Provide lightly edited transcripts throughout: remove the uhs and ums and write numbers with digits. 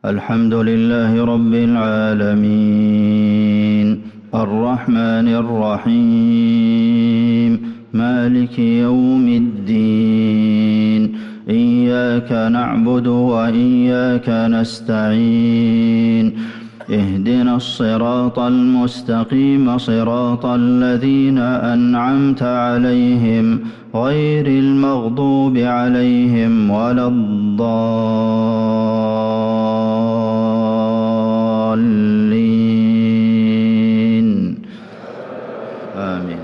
الحمد لله رب العالمين الرحمن الرحيم مالك يوم الدين إياك نعبد وإياك نستعين اهدنا الصراط المستقيم صراط الذين أنعمت عليهم غير المغضوب عليهم ولا الضالين آمين.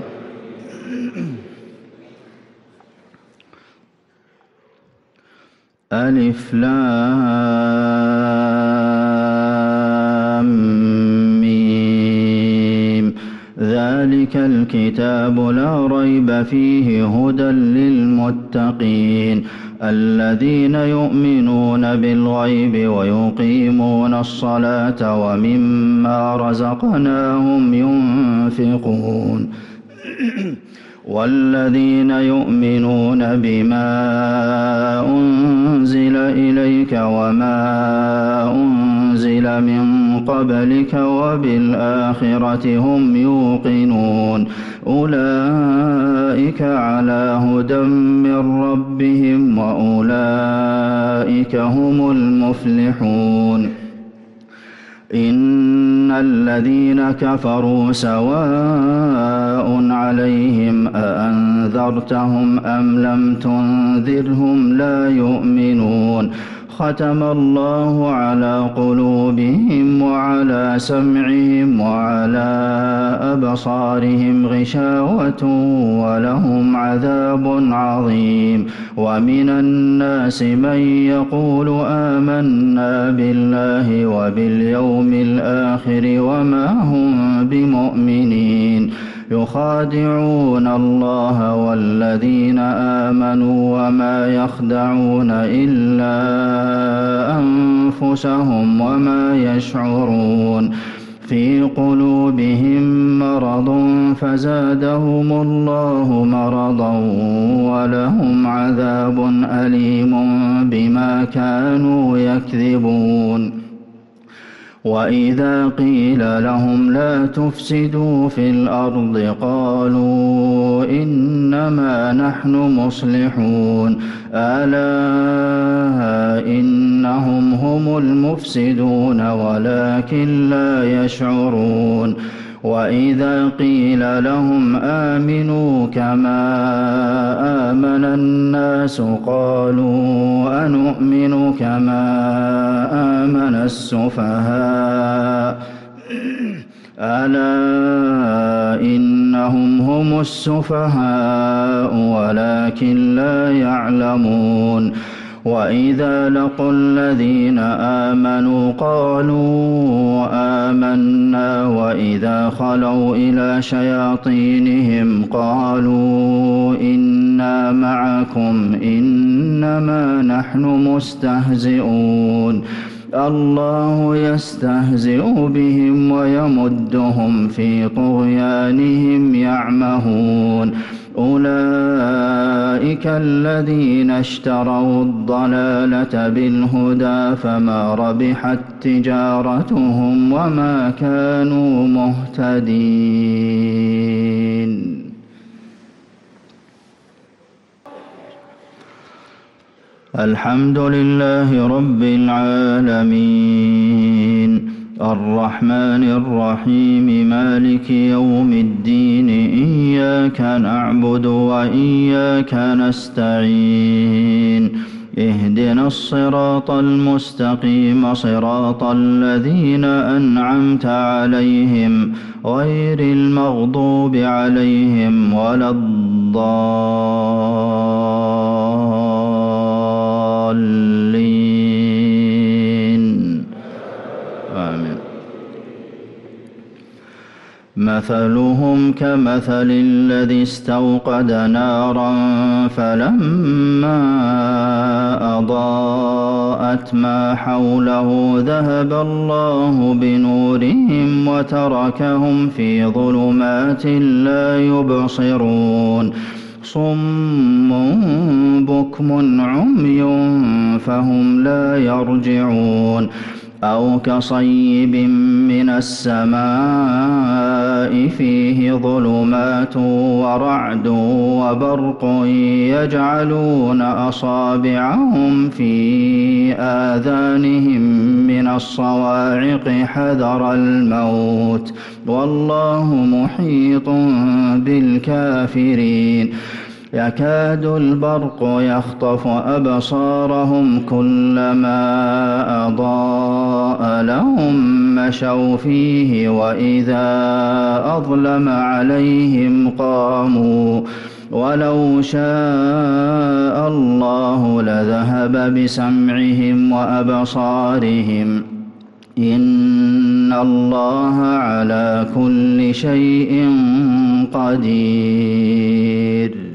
ألف لام ميم ذلك الكتاب لا ريب فيه هدى للمتقين الذين يؤمنون بالغيب ويقيمون الصلاة ومما رزقناهم ينفقون والذين يؤمنون بما أنزل إليك وما أنزل من قبلك وبالآخرة هم يوقنون أولئك على هدى من ربهم وأولئك هم المفلحون إن الذين كفروا سواء عليهم أأنذرتهم أم لم تنذرهم لا يؤمنون ختم الله على قلوبهم وعلى سمعهم وعلى أبصارهم غشاوة ولهم عذاب عظيم ومن الناس من يقول آمنا بالله وباليوم الآخر وما هم بمؤمنين يخادعون الله والذين آمنوا وما يخدعون إلا أنفسهم وما يشعرون في قلوبهم مرض فزادهم الله مرضا ولهم عذاب أليم بما كانوا يكذبون وإذا قيل لهم لا تفسدوا في الأرض قالوا إنما نحن مصلحون ألا إنهم هم المفسدون ولكن لا يشعرون وإذا قيل لهم آمنوا كما آمن الناس قالوا أنؤمن كما آمن السفهاء ألا إنهم هم السفهاء ولكن لا يعلمون وإذا لقوا الذين آمنوا قالوا آمنا وإذا خلوا إلى شياطينهم قالوا إنا معكم إنما نحن مستهزئون الله يستهزئ بهم ويمدهم في طغيانهم يعمهون أولئك الذين اشتروا الضلالة بالهدى فما ربحت تجارتهم وما كانوا مهتدين. الحمد لله رب العالمين الرحمن الرحيم مالك يوم الدين إياك نعبد وإياك نستعين اهدنا الصراط المستقيم صراط الذين أنعمت عليهم غير المغضوب عليهم ولا الضالين آمين. مثلهم كمثل الذي استوقد نارا فلما أضاءت ما حوله ذهب الله بنورهم وتركهم في ظلمات لا يبصرون صم بكم عمي فهم لا يرجعون أو كصيب من السماء فيه ظلمات ورعد وبرق يجعلون أصابعهم في آذانهم من الصواعق حذر الموت والله محيط بالكافرين يكاد البرق يخطف أبصارهم كلما أضاء لهم مشوا فيه وإذا أظلم عليهم قاموا ولو شاء الله لذهب بسمعهم وأبصارهم إن الله على كل شيء قدير